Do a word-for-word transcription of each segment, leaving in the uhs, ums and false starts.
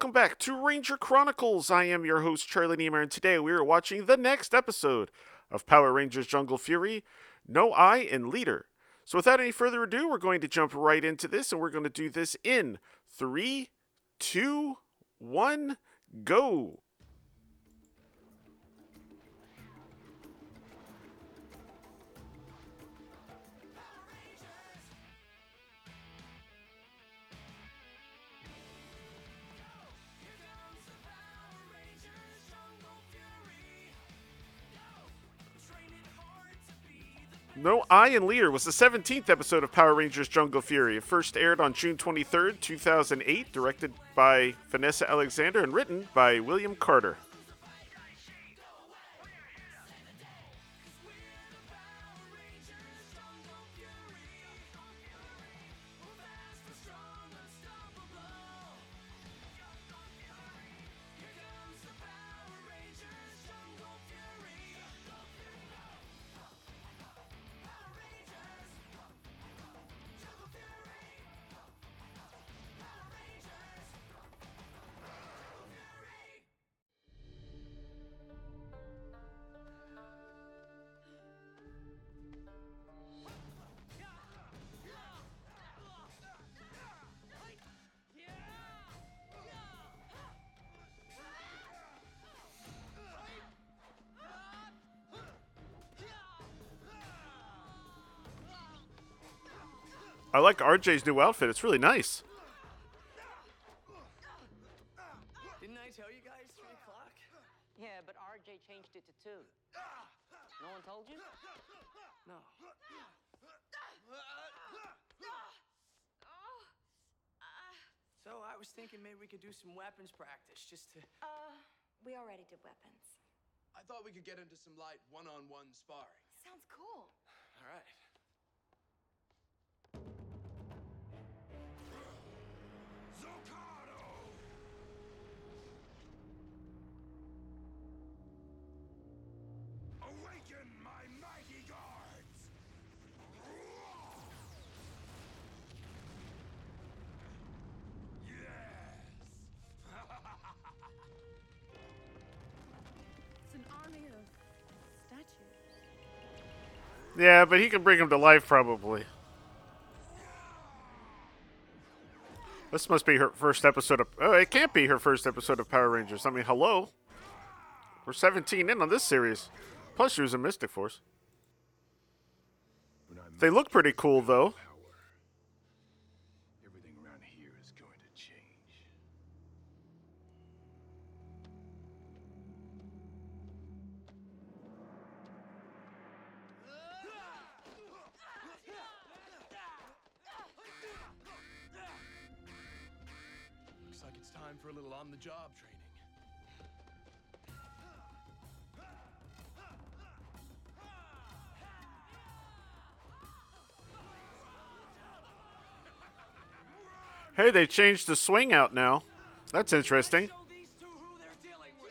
welcome back to Ranger Chronicles. I am your host, Charlie Niemer, and today we are watching the next episode of Power Rangers Jungle Fury, No Eye and Leader. So without any further ado, we're going to jump right into this, and we're going to do this in three, two, one, go! No Eye and Leader was the seventeenth episode of Power Rangers Jungle Fury. It first aired on June twenty-third, two thousand eight, directed by Vanessa Alexander and written by William Carter. I like R J's new outfit. It's really nice. Didn't I tell you guys three o'clock? Yeah, but R J changed it to two. No one told you? No. So I was thinking maybe we could do some weapons practice just to... Uh, we already did weapons. I thought we could get into some light one-on-one sparring. Sounds cool. All right. Awaken my mighty guards! Yes! It's an army of statues. Yeah, but he can bring him to life, probably. This must be her first episode of... Oh, it can't be her first episode of Power Rangers. I mean, hello? We're seventeen in on this series. Plus, she was in Mystic Force. They look pretty cool, though. Everything around here is going to change. Looks like it's time for a little on-the-job training. Hey, they changed the swing out now. That's interesting. Show these two who they're dealing with.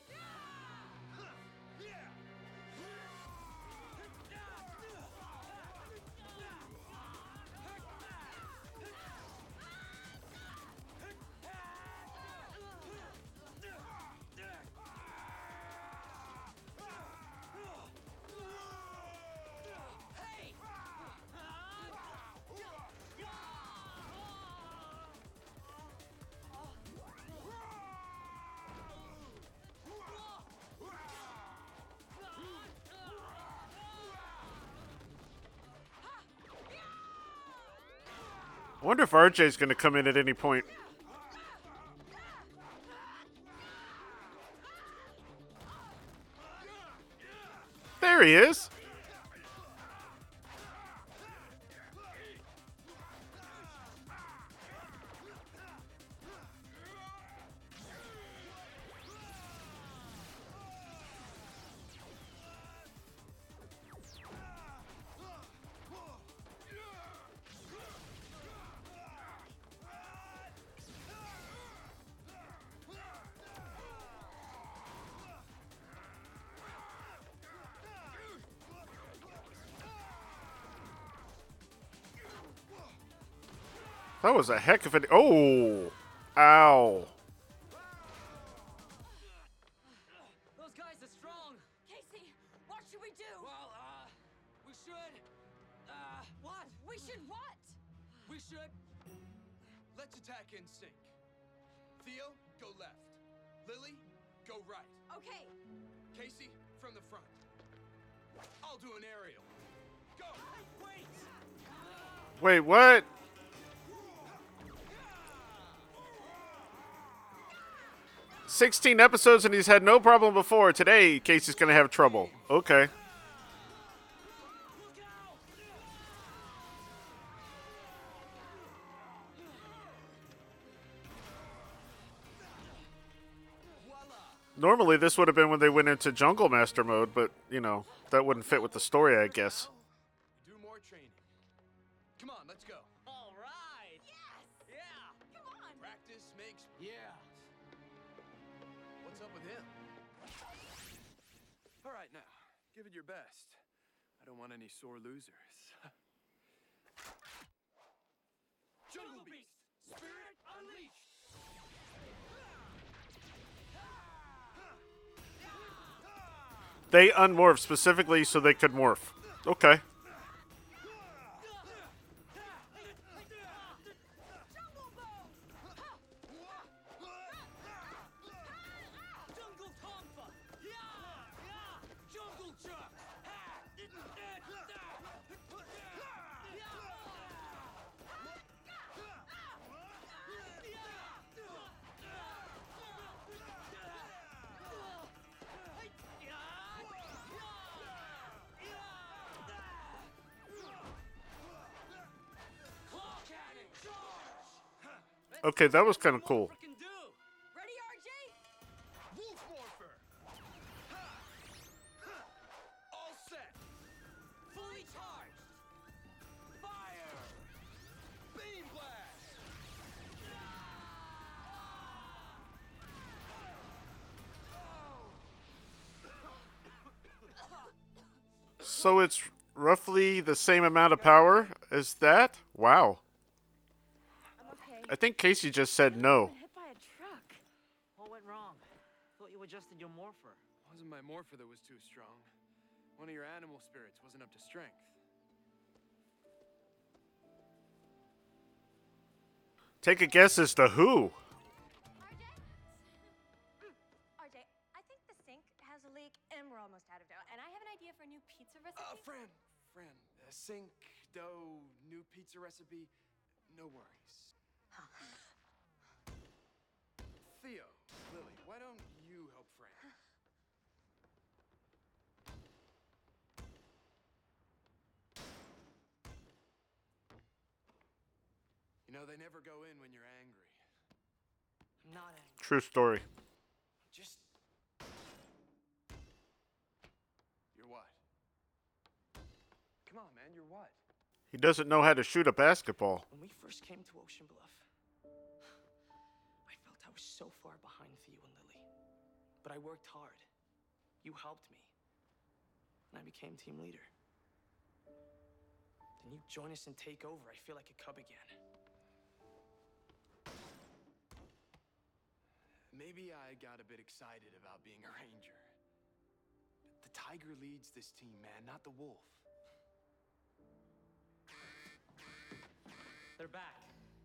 I wonder if R J's going to come in at any point. There he is. That was a heck of an... Oh! Ow. we should. Let's attack in sync. Theo, go left. Lily, go right. Okay. Casey, from the front. I'll do an aerial. Go! Wait! Wait, what? sixteen episodes and he's had no problem before. Today, Casey's gonna have trouble. Okay. Normally, this would have been when they went into Jungle Master mode, but, you know, that wouldn't fit with the story, I guess. Do more training. Come on, let's go. All right. Yes. Yeah. Come on. Practice makes... Yeah. What's up with him? All right, now, give it your best. I don't want any sore losers. Jungle Beast! Spirit unleashed! They unmorphed specifically so they could morph. Okay. Jungle Tonfa! Yeah! Yeah! Jungle Chuck! Ha! Claw cannon, charge! Okay, that was kind of cool. Frickin' do! Ready, R J? Wolf Morpher! Ha! Ha! All set! Fully charged! Fire! Beam Blast! So it's roughly the same amount of power as that? Wow. I'm okay. I think Casey just said no. Hit by a truck. What went wrong? Thought you adjusted your morpher. Wasn't my Morpher that was too strong. One of your animal spirits wasn't up to strength. Take a guess as to who. R J? R J, I think the sink has a leak and we're almost out of dough. And I have an idea for a new pizza recipe. Uh, Fran, Fran, uh, sink, dough, new pizza recipe, no worries. Theo, Lily, why don't you help Fran? You know, they never go in when you're angry. I'm not angry. True story. Just... You're what? Come on, man, you're what? He doesn't know how to shoot a basketball. When we first came to Ocean Bluff, I felt I was so far behind Theo and Lily. But I worked hard. You helped me. And I became team leader. Then you join us and take over. I feel like a cub again. Maybe I got a bit excited about being a ranger. The tiger leads this team, man, not the wolf. They're back.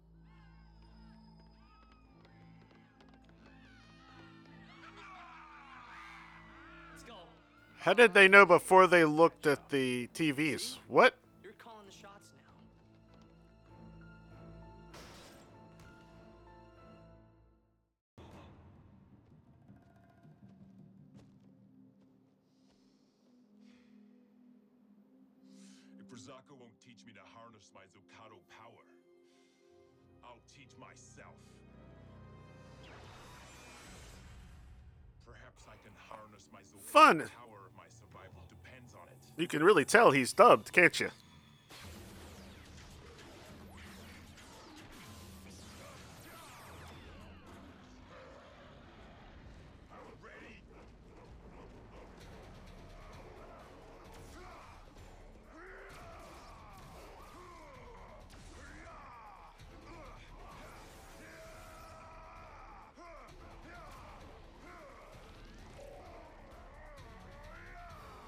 Let's go. How did they know before they looked at the T Vs? What? You're calling the shots now. If Brazaka won't teach me to harness my Zocado power, I'll teach myself. Perhaps I can harness my Zocado Fun. power if my survival depends on it. You can really tell he's dubbed, can't you? Ready?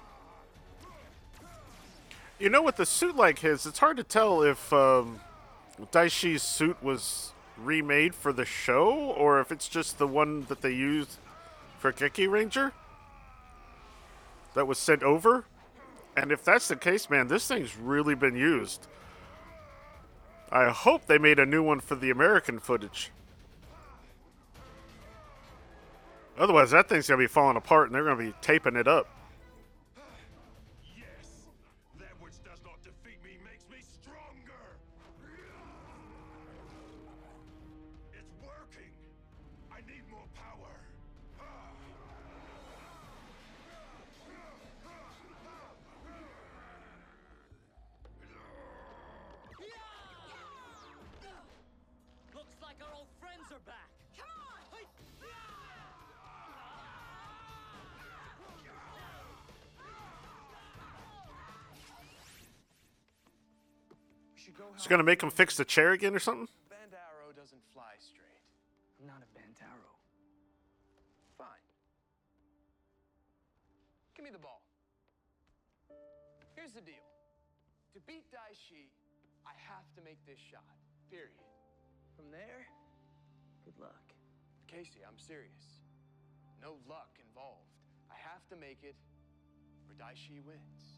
You know, with a suit like his, it's hard to tell if um, Daishi's suit was remade for the show, or if it's just the one that they used for Geki Ranger that was sent over. And if that's the case, man, this thing's really been used. I hope they made a new one for the American footage. Otherwise, that thing's going to be falling apart and they're going to be taping it up. Yes, that which does not defeat me makes me stronger. It's working. I need more power. Looks like our old friends are back. Come on! We should go It's going to make him fix the chair again or something? Bandaro doesn't fly straight. I'm not a Bantaro. Fine. Give me the ball. Here's the deal. To beat Daishi, I have to make this shot. Period. From there, good luck. Casey, I'm serious. No luck involved. I have to make it, or Daishi wins.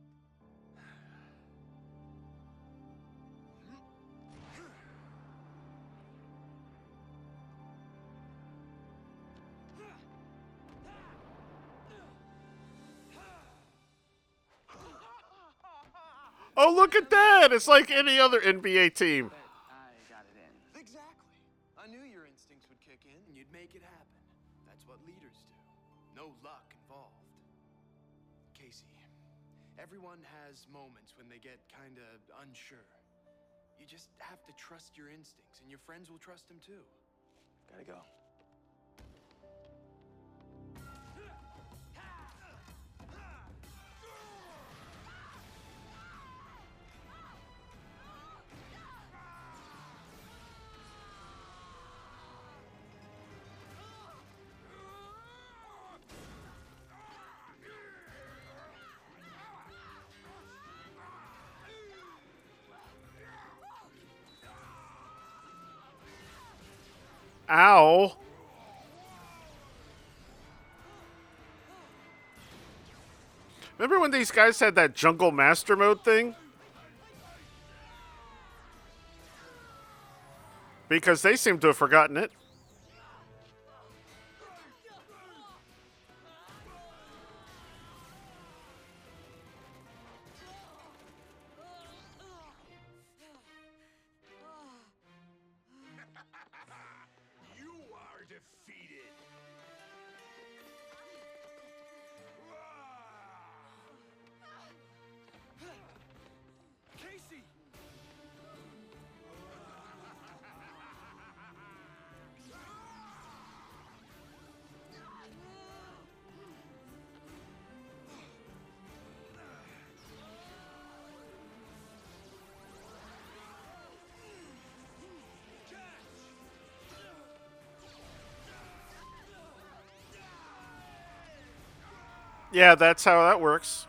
Oh, look at that! It's like any other N B A team. I got it in. Exactly. I knew your instincts would kick in and you'd make it happen. That's what leaders do. No luck involved. Casey, everyone has moments when they get kinda unsure. You just have to trust your instincts, and your friends will trust them too. Gotta go. Ow. Remember when these guys had that Jungle Master Mode thing? Because they seem to have forgotten it. You are defeated. Casey! Yeah, that's how that works.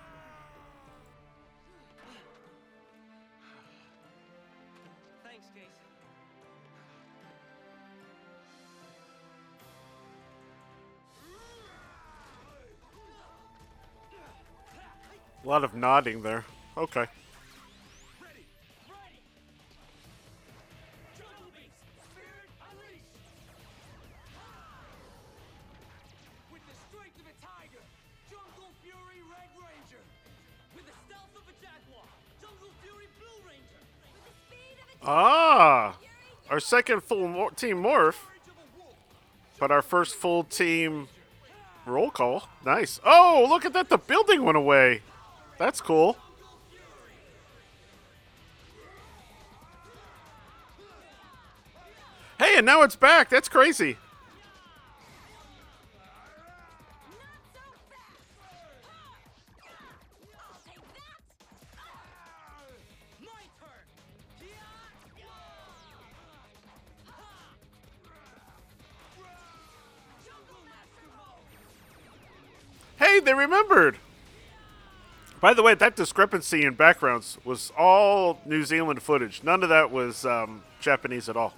Thanks, Casey. A lot of nodding there. Okay. Ready! Ready! Jungle Beast! Spirit unleashed! With the strength of a tiger, Jungle Fury Red Ranger. With the stealth of a jaguar, Jungle Fury Blue Ranger. With the speed of a Ah! Our second full mor- team morph. But our first full team roll call. Nice. Oh, look at that. The building went away. That's cool. Hey, and now it's back. That's crazy. My turn! Hey, they remembered. By the way, that discrepancy in backgrounds was all New Zealand footage. None of that was um, Japanese at all.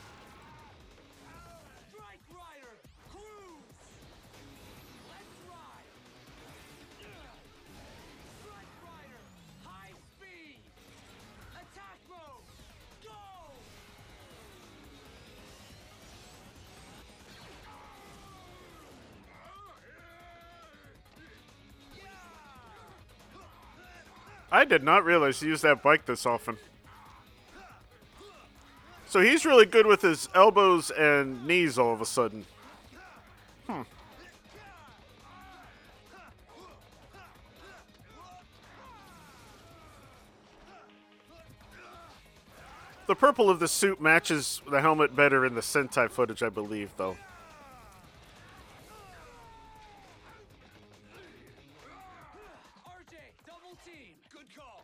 Strike Rider, cruise! Let's ride! Strike Rider, high speed! Attack mode, go! I did not realize he used that bike this often. So he's really good with his elbows and knees all of a sudden. Hmm. The purple of the suit matches the helmet better in the Sentai footage, I believe, though. R J, double team! Good call!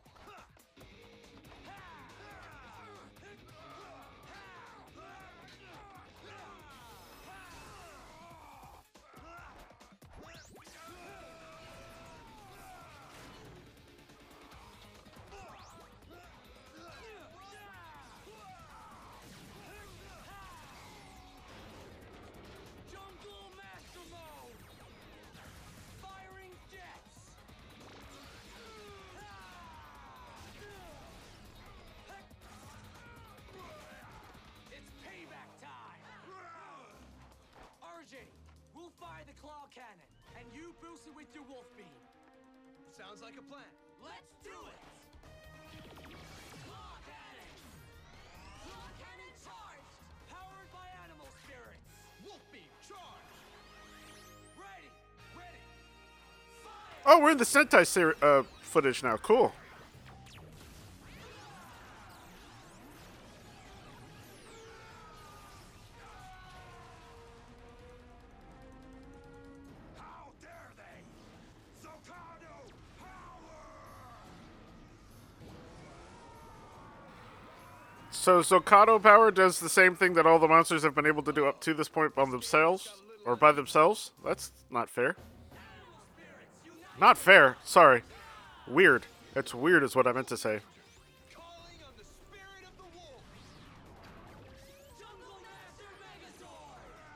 Jungle Master Mode! Firing jets! It's payback time! R J, we'll fire the claw cannon, and you boost it with your wolf beam. Sounds like a plan. Let's do it! Claw cannon! Claw cannon charged! Powered by animal spirits! Wolf beam charged! Ready! Ready! Fire! Oh, we're in the Sentai ser- uh, footage now. Cool. How dare they? Zocado power! So Zocado power does the same thing that all the monsters have been able to do up to this point by themselves? Or by themselves? That's not fair. Not fair. Sorry. Weird. It's weird is what I meant to say. Calling on the spirit of the wolf. Jungle Master Megazord!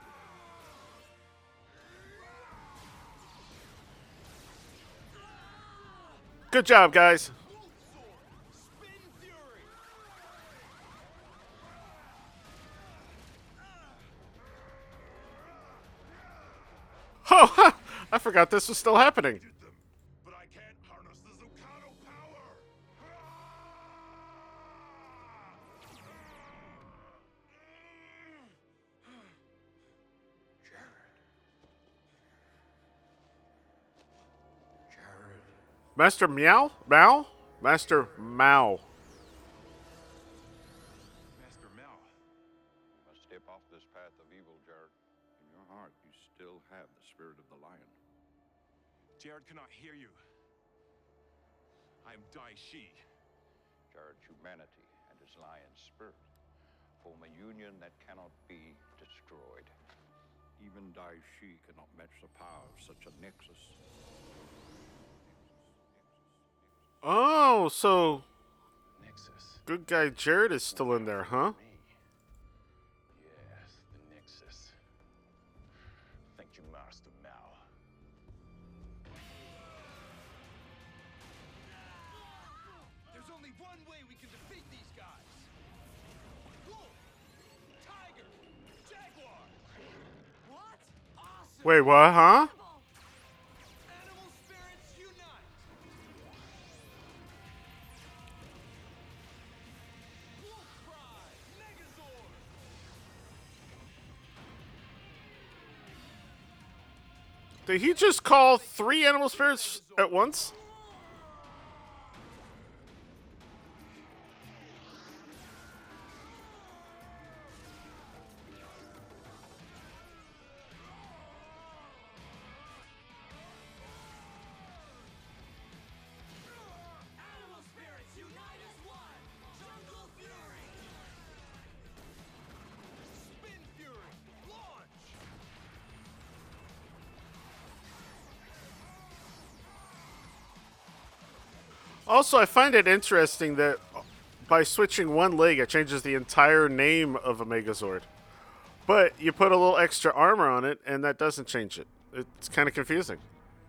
Good job, guys. Wolf sword. Spin fury. Oh, ha! I forgot this was still happening. Them, but I can't harness the Zocado power! Master Meow? Mao? Master Mao. Master Mao. Must step off this path of evil, Jared. In your heart, you still have the spirit of the lion. Jared cannot hear you. I am Dai Shi. Jared's humanity and his lion spirit form a union that cannot be destroyed. Even Dai Shi cannot match the power of such a nexus. Oh, so Nexus. good guy Jared is still in there, huh? Me. Yes, the Nexus. Thank you, Master Mao. There's only one way we can defeat these guys. Wolf, tiger, jaguar. What? Awesome! Wait, what, huh? Animal spirits unite. Wolf cry, Megazord. Did he just call three animal spirits at once? Animal spirits unite as one! Jungle Fury! Spin fury, launch. Also, I find it interesting that by switching one leg, it changes the entire name of a Megazord. But you put a little extra armor on it, and that doesn't change it. It's kind of confusing.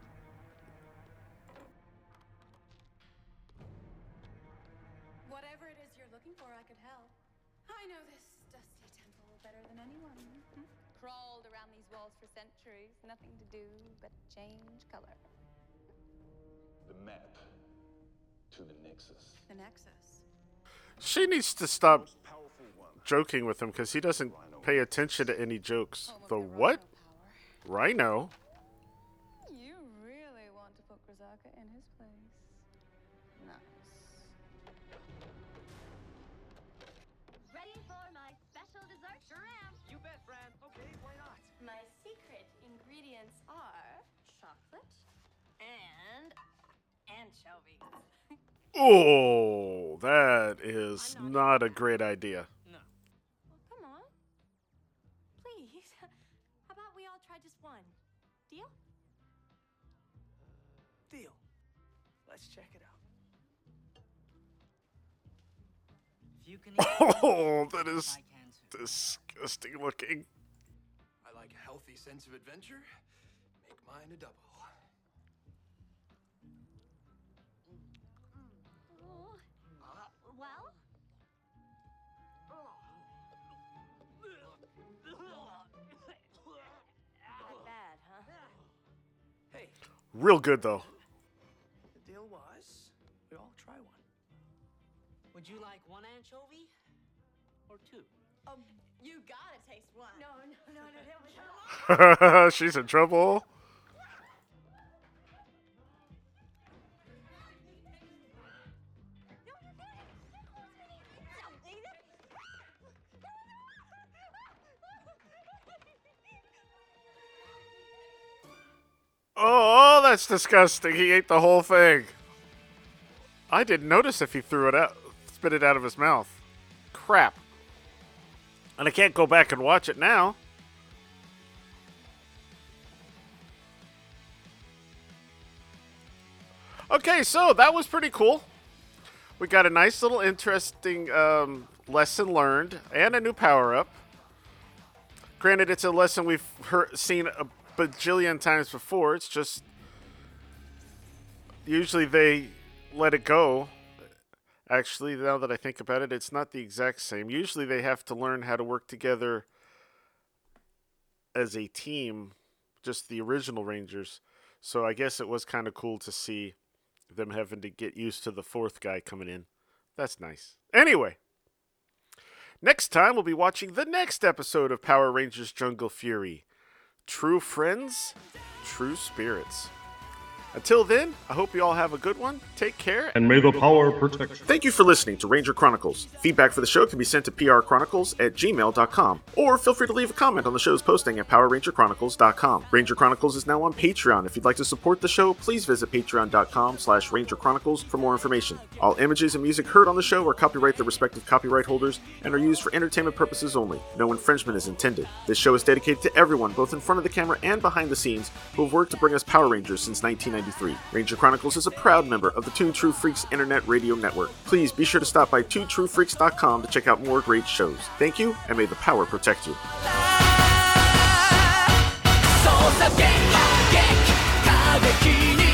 Whatever it is you're looking for, I could help. I know this dusty temple better than anyone. Hmm? Crawled around these walls for centuries, nothing to do but change color. The map to the Nexus. The Nexus. She needs to stop joking with him because he doesn't pay attention to any jokes. The what? Rhino? You really want to put Grisaka in his place. Nice. Ready for my special dessert? Sure am. You bet, Fran. Okay, why not? My secret ingredients are chocolate and anchovies. Oh, that is not a great idea. No. Well, come on. Please. How about we all try just one? Deal? Deal. Let's check it out. If you can eat Oh, that is I can too. disgusting looking. I like a healthy sense of adventure. Make mine a double. Oh. Well? Not bad, huh? Hey, Real good, though. the deal was we all try one. Would you like one anchovy or two? Um, you gotta taste one. No, no, no, no, no. She's in trouble. Oh, that's disgusting. He ate the whole thing. I didn't notice if he threw it out, spit it out of his mouth. Crap. And I can't go back and watch it now. Okay, so that was pretty cool. We got a nice little interesting um, lesson learned and a new power-up. Granted, it's a lesson we've heard, seen a bajillion times before. It's just usually they let it go. Actually, now that I think about it, it's not the exact same. Usually they have to learn how to work together as a team, just the original Rangers. So I guess it was kind of cool to see them having to get used to the fourth guy coming in. That's nice. Anyway, next time we'll be watching the next episode of Power Rangers Jungle Fury. True friends, true spirits. Until then, I hope you all have a good one. Take care. And may the power protect you. Thank you for listening to Ranger Chronicles. Feedback for the show can be sent to p r chronicles at gmail dot com, or feel free to leave a comment on the show's posting at power ranger chronicles dot com. Ranger Chronicles is now on Patreon. If you'd like to support the show, please visit patreon dot com slash ranger chronicles for more information. All images and music heard on the show are copyright their respective copyright holders and are used for entertainment purposes only. No infringement is intended. This show is dedicated to everyone, both in front of the camera and behind the scenes, who have worked to bring us Power Rangers since nineteen ninety-three. Ranger Chronicles is a proud member of the Two True Freaks Internet Radio Network. Please be sure to stop by two true freaks dot com to check out more great shows. Thank you, and may the power protect you. 操作現場撃過激に